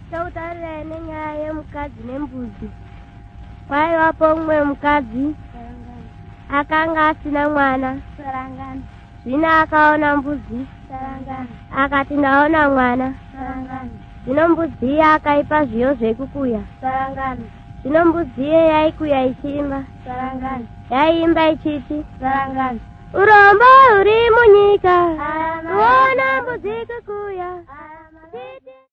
Tautaurira nenyaya yemukadzi nembuzi. Kwaivapo umwe mukadzi akanga asina mwana. Zvino akaona mbuzi akati ndaona mwana. Zvino mbuzi iye akaipa zviyo zvekukuya. Zvino mbuzi iye yaikuya ichimba. Yaiimba ichiti urombo uri munyika, ruona mbuzi kukuya.